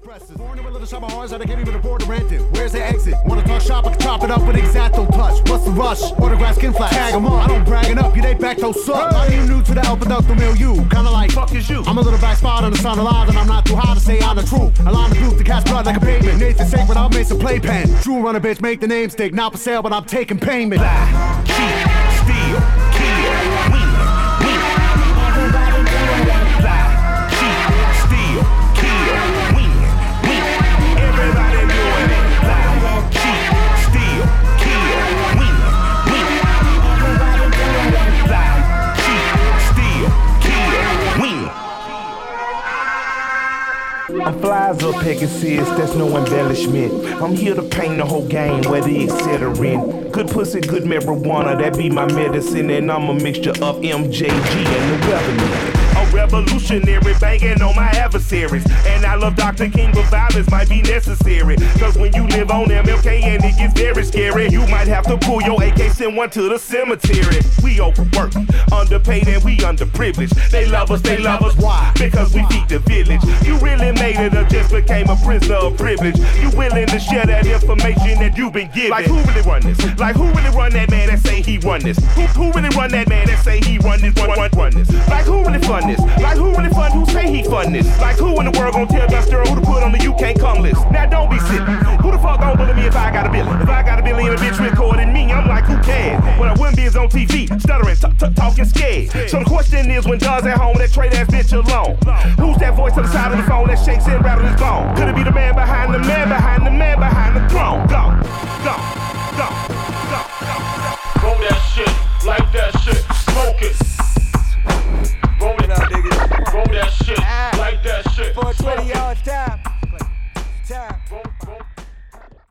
expresses. Born in a little shop of horrors that I can't even afford to rent it. Where's the exit? Wanna talk shop, I can chop it up with X-Acto touch. What's the rush? Autograph skin flash. Tag 'em up. I don't bragging up, you they back those suck. How you new to the El Producto milieu? Kinda like, fuck is you? I'm a little back spot on the sound alive, and I'm not too high to say I'm the truth. A line of booth to catch blood like a pavement. Nathan sacred, I'll make some playpen. True run a bitch, make the name stick. Not for sale, but I'm taking payment. Lie, cheat, steal, kill, win. I'm flies up Pegasus, that's no embellishment. I'm here to paint the whole game, where the etc. Good pussy, good marijuana, that be my medicine. And I'm a mixture of MJG and the weatherman. A revolutionary banging on my adversaries. And I love Dr. King, but violence might be necessary. Cause when you live on MLK and it gets very scary, you might have to pull your AK, send one to the cemetery. We overwork, underpaid and we underprivileged. They love us, why? Because we feed the village. You really made it or just became a prisoner of privilege? You willing to share that information that you've been given? Like who really run this? Like who really run that man that say he run this? Who really run that man that say he run this? Run this? Like who really fund this? Like who really fund who say he fund this? Like who in the world gon' tell Dusty who to put on the you can't come list? Now don't be silly. Who the fuck gon' bully me if I got a billion? If I got a billion and a bitch recording me, I'm like who cares? When I wouldn't be is on TV, stuttering, talking scared. So the question is when John's at home, that trade ass bitch alone. Who's that voice to the side of the phone that shakes and rattles his bone? Could it be the man behind the man behind the man behind the throne? Go. Roll that shit, like that shit, smoke it. Roll it out, nigga. Roll that shit, like that shit. 420 yards, time.